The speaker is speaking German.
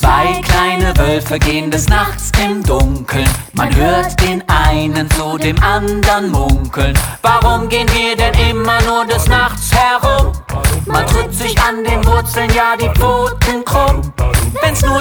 Zwei kleine Wölfe gehen des Nachts im Dunkeln. Man hört den einen zu dem anderen munkeln. Warum gehen wir denn immer nur des Nachts herum? Man tritt sich an den Wurzeln, ja die Pfoten krumm. Wenn's nur